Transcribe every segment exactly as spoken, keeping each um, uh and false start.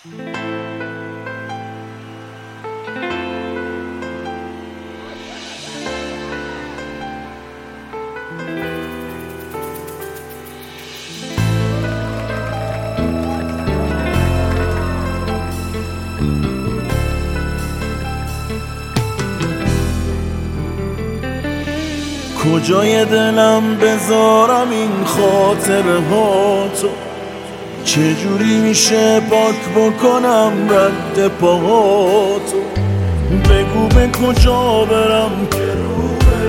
کجای دلم بذارم این خاطره ها تو؟ چجوری میشه پاک بکنم رد پاهاتو؟ بگو به کجا برم که رو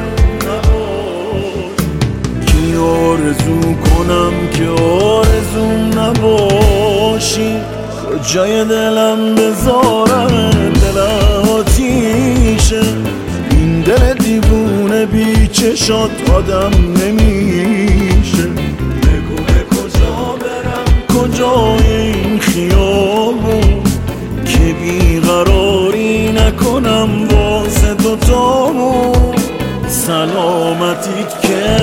نباش، کی آرزو کنم که آرزوم نباشی؟ کجای دلم بذارم دل آتیشه، این دل دیوونه بی چشات آدم نمیشه. بگو به کجا برم، کجای این خیابون که بیقراری نکنم واسه دوتامون. سلامتیت که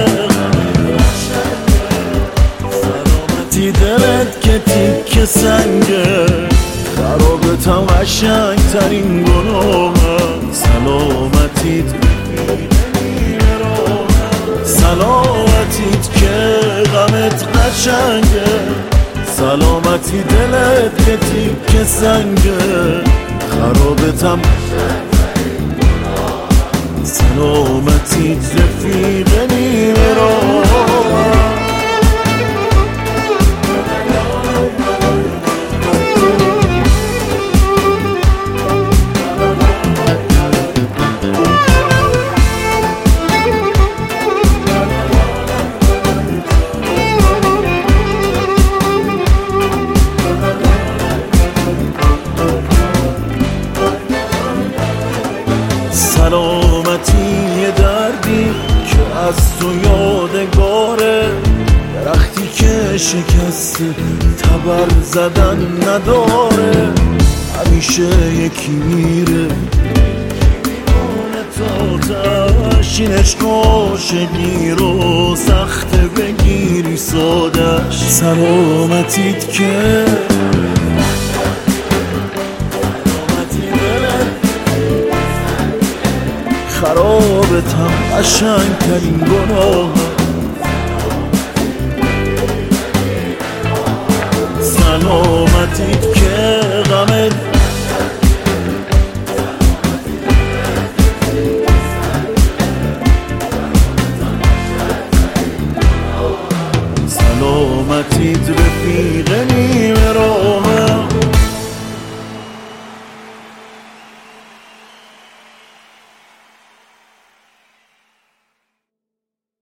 سلامتی دلت که تیک سنگه، خرابتم قشنگ ترین گناه. سلامتیت سلامتیت که غمت قشنگه، سلامتی دلت که تیک سنگه، خرابتم سلامتیت رفیق نیمه راه. سلامتی یه دردی که از تو یادگاره، درختی که شکسته تبر زدن نداره، همیشه یکی میره تاتش. این عشق عاشقی رو سخته بگیری سادش. سلامتیت که خرابتم قشنگ ترین گناه. سلامتیت که غمت سلامتیت رفیق